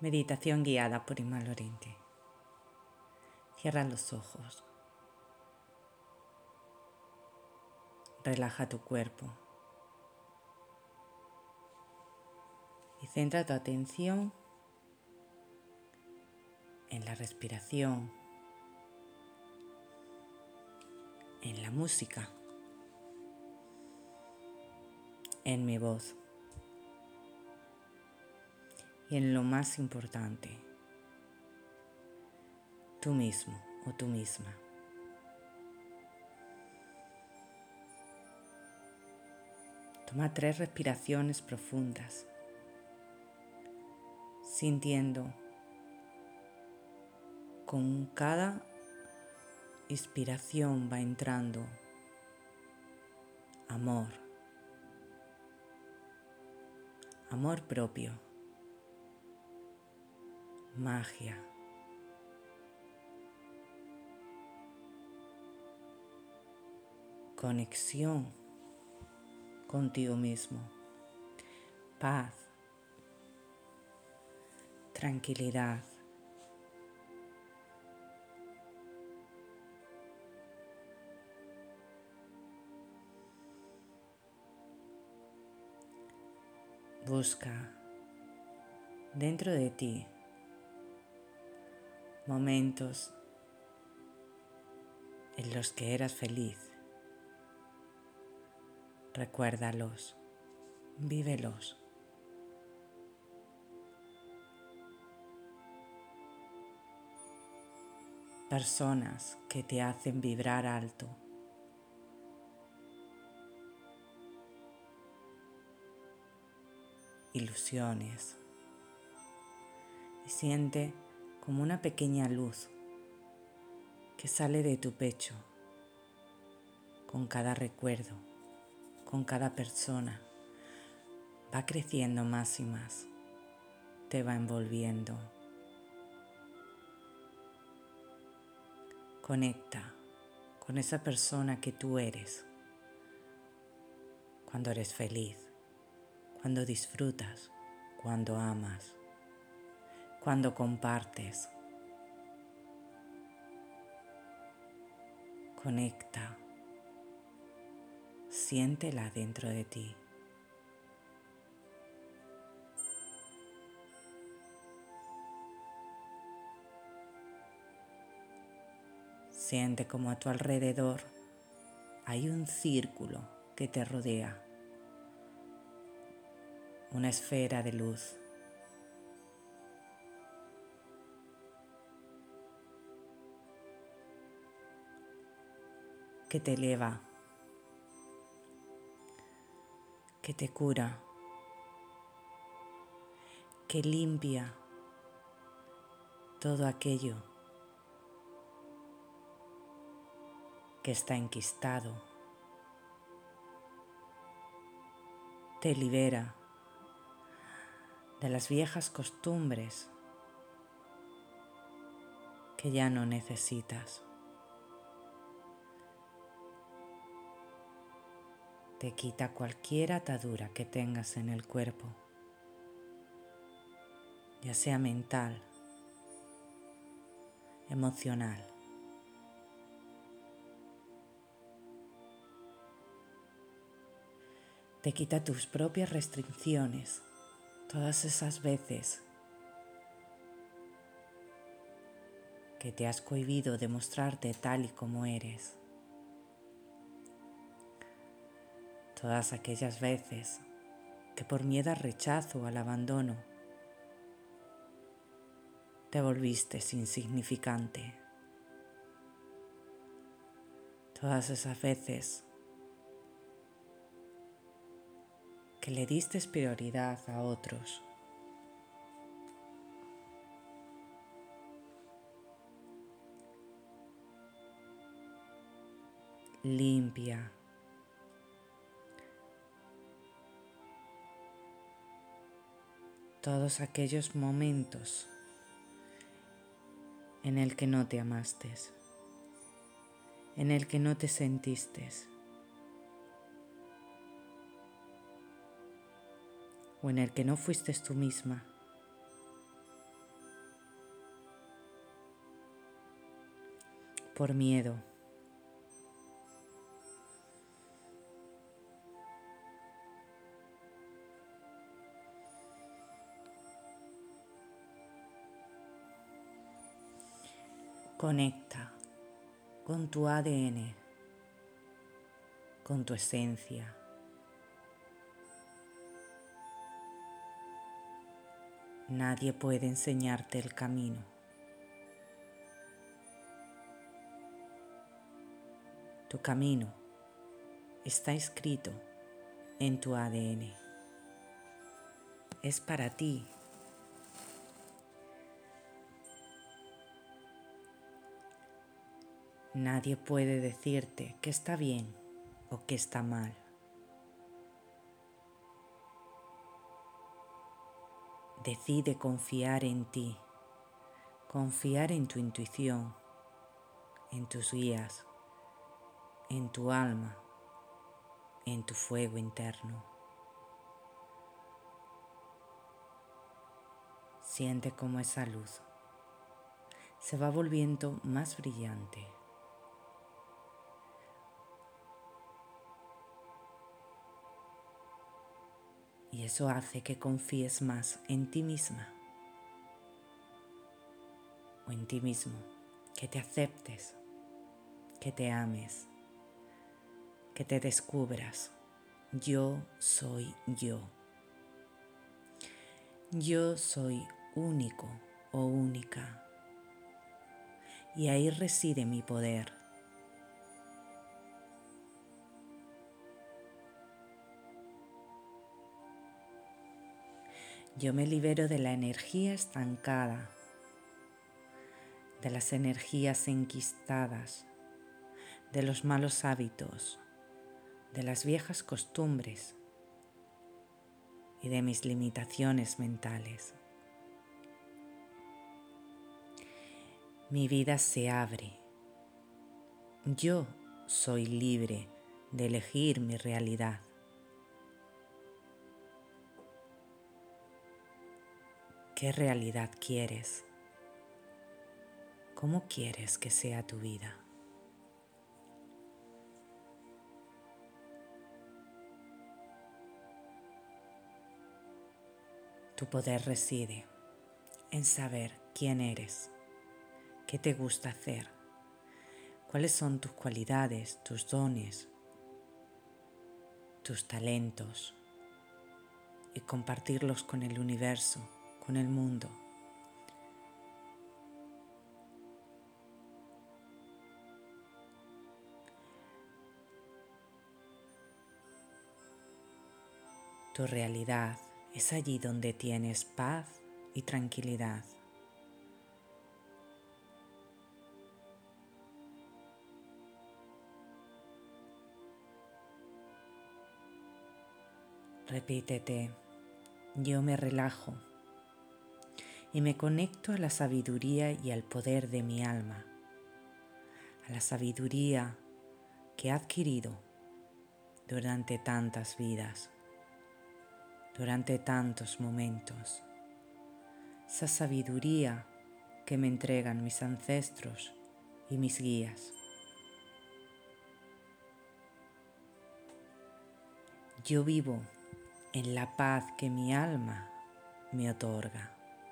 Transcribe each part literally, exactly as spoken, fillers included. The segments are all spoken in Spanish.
Meditación guiada por Ima Lorente. Cierra los ojos. Relaja tu cuerpo. Y centra tu atención en la respiración, en la música, en mi voz y en lo más importante, tú mismo o tú misma. Toma tres respiraciones profundas, sintiendo con cada inspiración va entrando amor, amor propio, magia, conexión contigo mismo, paz, tranquilidad. Busca dentro de ti momentos en los que eras feliz. Recuérdalos, vívelos. Personas que te hacen vibrar alto. Ilusiones. Y siente como una pequeña luz que sale de tu pecho con cada recuerdo, con cada persona. Va creciendo más y más, te va envolviendo. Conecta con esa persona que tú eres cuando eres feliz, cuando disfrutas, cuando amas, cuando compartes. Conecta, siéntela dentro de ti. Siente como a tu alrededor hay un círculo que te rodea, una esfera de luz. Que te eleva, que te cura, que limpia todo aquello que está enquistado, te libera de las viejas costumbres que ya no necesitas. Te quita cualquier atadura que tengas en el cuerpo, ya sea mental, emocional. Te quita tus propias restricciones, todas esas veces que te has cohibido de mostrarte tal y como eres. Todas aquellas veces que por miedo al rechazo o al abandono te volviste insignificante. Todas esas veces que le diste prioridad a otros. Limpia. Todos aquellos momentos en el que no te amaste, en el que no te sentiste, o en el que no fuiste tú misma. por miedo. Conecta con tu A D N, con tu esencia. Nadie puede enseñarte el camino. Tu camino está escrito en tu A D N. Es para ti. Nadie puede decirte que está bien o que está mal. Decide confiar en ti, confiar en tu intuición, en tus guías, en tu alma, en tu fuego interno. Siente cómo esa luz se va volviendo más brillante. Y eso hace que confíes más en ti misma o en ti mismo, que te aceptes, que te ames, que te descubras. Yo soy yo. Yo soy único o única. Y ahí reside mi poder. Yo me libero de la energía estancada, de las energías enquistadas, de los malos hábitos, de las viejas costumbres y de mis limitaciones mentales. Mi vida se abre. Yo soy libre de elegir mi realidad. ¿Qué realidad quieres? ¿Cómo quieres que sea tu vida? Tu poder reside en saber quién eres, qué te gusta hacer, cuáles son tus cualidades, tus dones, tus talentos y compartirlos con el universo, con el mundo. Tu realidad es allí donde tienes paz y tranquilidad. Repítete, yo me relajo y me conecto a la sabiduría y al poder de mi alma, a la sabiduría que he adquirido durante tantas vidas, durante tantos momentos, esa sabiduría que me entregan mis ancestros y mis guías. Yo vivo en la paz que mi alma me otorga.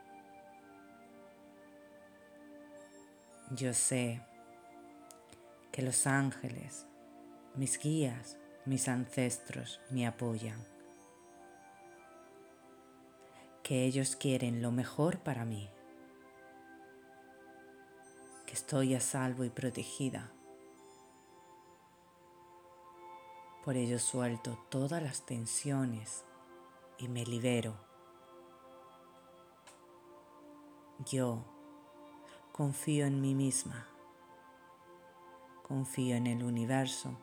Yo sé que los ángeles, mis guías, mis ancestros me apoyan, que ellos quieren lo mejor para mí, que estoy a salvo y protegida. Por ello suelto todas las tensiones y me libero. Yo confío en mí misma, confío en el universo,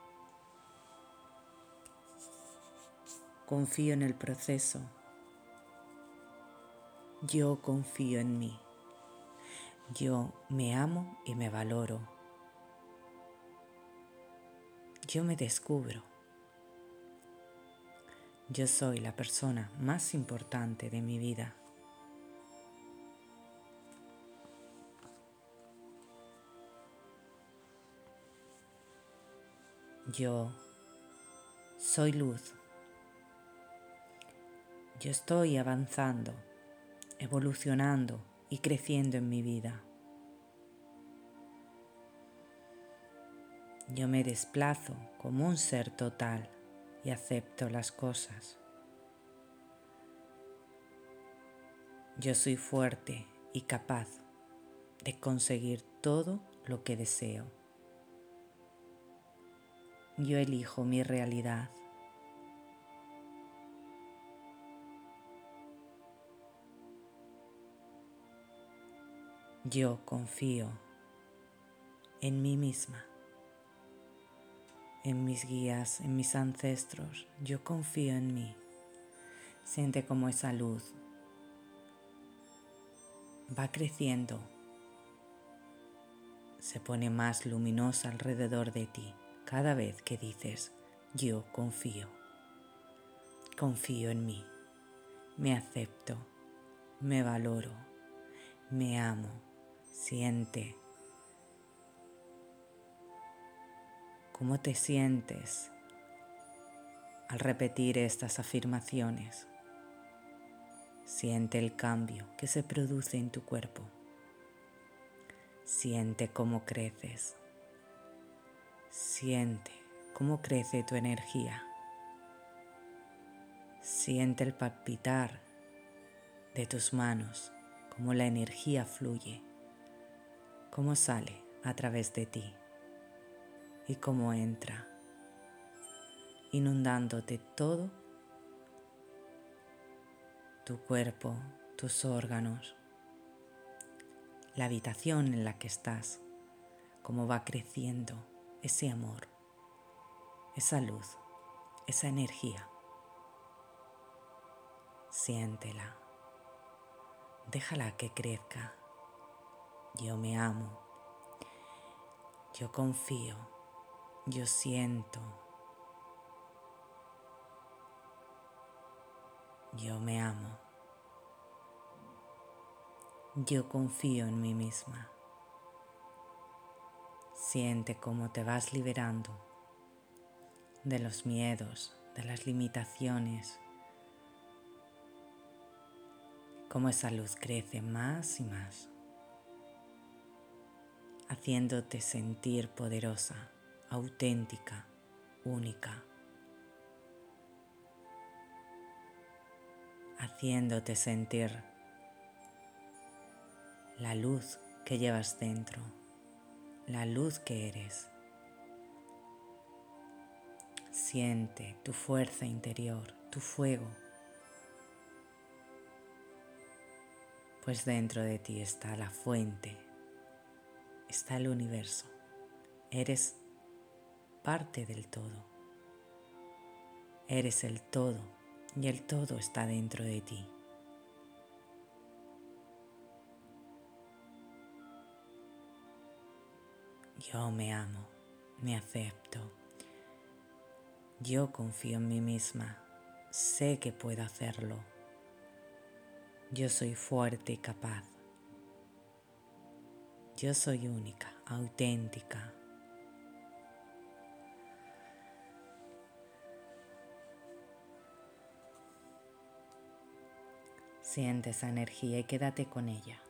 confío en el proceso. Yo confío en mí. Yo me amo y me valoro. Yo me descubro. Yo soy la persona más importante de mi vida. Yo soy luz. Yo estoy avanzando, evolucionando y creciendo en mi vida. Yo me desplazo como un ser total y acepto las cosas. Yo soy fuerte y capaz de conseguir todo lo que deseo. Yo elijo mi realidad. Yo confío en mí misma, en mis guías, en mis ancestros. Yo confío en mí. Siente cómo esa luz va creciendo, se pone más luminosa alrededor de ti cada vez que dices yo confío, confío en mí, me acepto, me valoro, me amo. Siente cómo te sientes al repetir estas afirmaciones. Siente el cambio que se produce en tu cuerpo. Siente cómo creces. Siente cómo crece tu energía. Siente el palpitar de tus manos, cómo la energía fluye, cómo sale a través de ti y cómo entra, inundándote todo tu cuerpo, tus órganos, la habitación en la que estás, cómo va creciendo ese amor, esa luz, esa energía. Siéntela, déjala que crezca. Yo me amo, yo confío, yo siento, yo me amo, yo confío en mí misma. Siente cómo te vas liberando de los miedos, de las limitaciones, cómo esa luz crece más y más, haciéndote sentir poderosa, auténtica, única, haciéndote sentir la luz que llevas dentro, la luz que eres. Siente tu fuerza interior, tu fuego, pues dentro de ti está la fuente, está el universo. Eres parte del todo. Eres el todo y el todo está dentro de ti. Yo me amo, me acepto. Yo confío en mí misma, sé que puedo hacerlo. Yo soy fuerte y capaz. Yo soy única, auténtica. Siente esa energía y quédate con ella.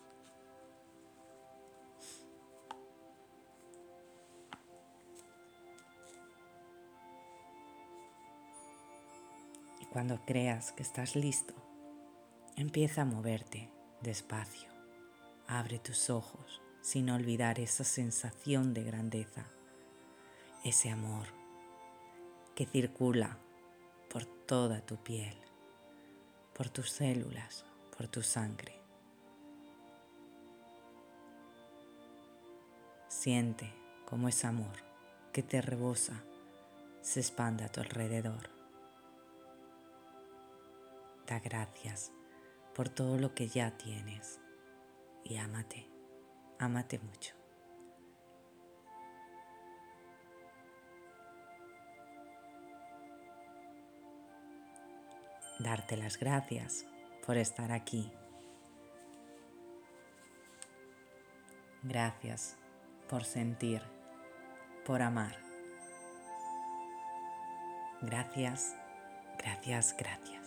Y cuando creas que estás listo, empieza a moverte despacio. Abre tus ojos sin olvidar esa sensación de grandeza, ese amor que circula por toda tu piel, por tus células, por tu sangre. Siente cómo ese amor que te rebosa se expande a tu alrededor. Da gracias por todo lo que ya tienes y ámate, ámate mucho. Darte las gracias por estar aquí. Gracias por sentir, por amar. Gracias, gracias, gracias.